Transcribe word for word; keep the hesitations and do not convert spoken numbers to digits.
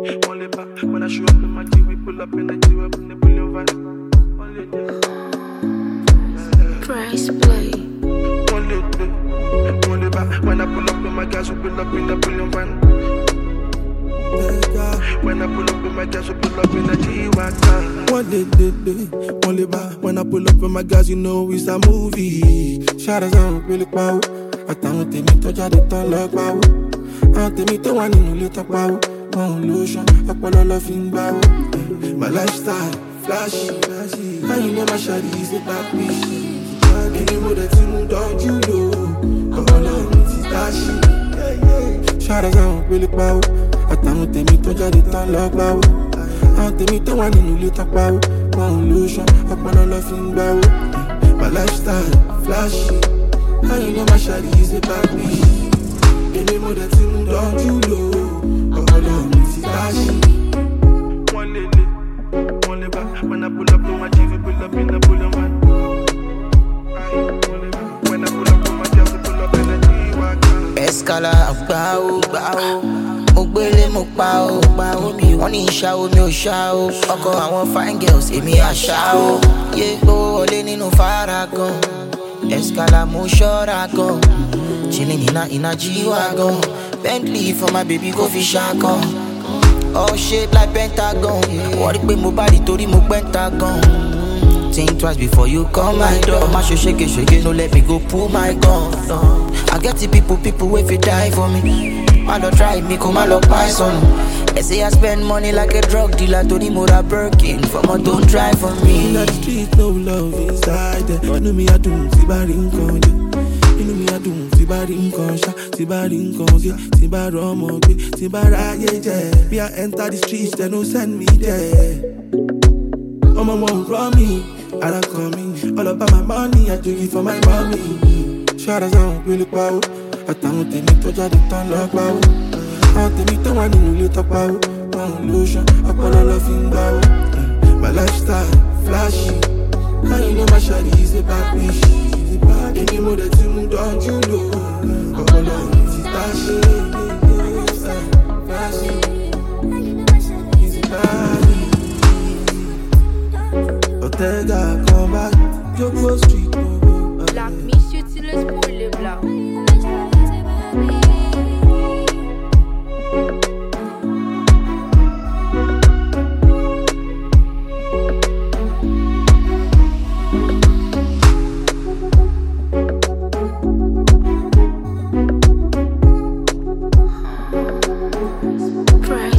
Only back when I show up in my G, we pull up in the G, up in the bullion van. Only day. Price play. Only day. Only back when I pull up in my gas, we pull up in the bullion van. When I pull up in my gas, we pull up in the G-Wagon. One day, day, day, only back when I pull up in my gas, you know it's a movie. Shadows on really power. I don't think me to judge it all like power. I think me to one in a little power. One lotion, I pull all of in bow. My lifestyle, flashy, flashy. I know my shawty is a back me. Any more that you don't you know. Come on, love me, it's flashy. Shadows on really power. Àtàwọn tèmi tó jáde tán lọ gbáwó. Àwọn tèmi tó wà nínú ilé tán pawó. Wọn ò lóṣan, ọpọlọ lọ fi ń gbáwó. My lifestyle, flashy. How you know my shawty is a bad bitch? Èmi mo dẹ̀ ti mú dọ́jú lò. Ọpọlọ mi ti flashy. One lady, one lady back. When I pull up in my G, we pull up in the bullion van. When I pull up in my G, we pull up in the G-Wagon. Escala, gbáwó, gbáwó. Mo gbélé mo pa ó, wọ́n ní ìṣá omi ò ṣá ó. Ọkọ̀ àwọn fine girls, èmi àṣà ó. Yé gbówó wọlé nínú Faragan. Escala mo ṣọ́ra gan. Chilling in a in a G-Wagon. Bentley for my baby kò fi ṣàkàn. All shaped like Pentagon. Wọ́n rí pé mo bá rí torí mo Pentagon. Think twice before you come my door. My show shake shake, no let me go pull my gun. No. I get the people, people wait for die for me. I don't try me, come on, look my son. They say I spend money like a drug dealer. Tony Mura Birkin, for my don't try for me. In the street, no love inside there. You know me, I do, see body in con. You know me, I do, see body in con. See body in con, see body romo, see body yeah. Me, I enter the streets, they don't send me there. Oh, my mom run me, I don't come in. All about my money, I do it for my mommy. Shadows on really power. Àtàwọn tèmi tó jáde tán lọ gbáwó. Àwọn tèmi tó wà nínú ilé tó pawó. Wọn ò lóṣan, ọpọlọ lọ fi ń gbáwó. My lifestyle, flashy. How you know my shawty is a bad bitch? Èmi mo dẹ̀ ti mú dọ́jú lò. Ọpọlọ mi ti flashy. Flashy. He's a bad bitch. Ortega, come back. Joko Street. Black Monsieur Tiles pour les blancs. Price.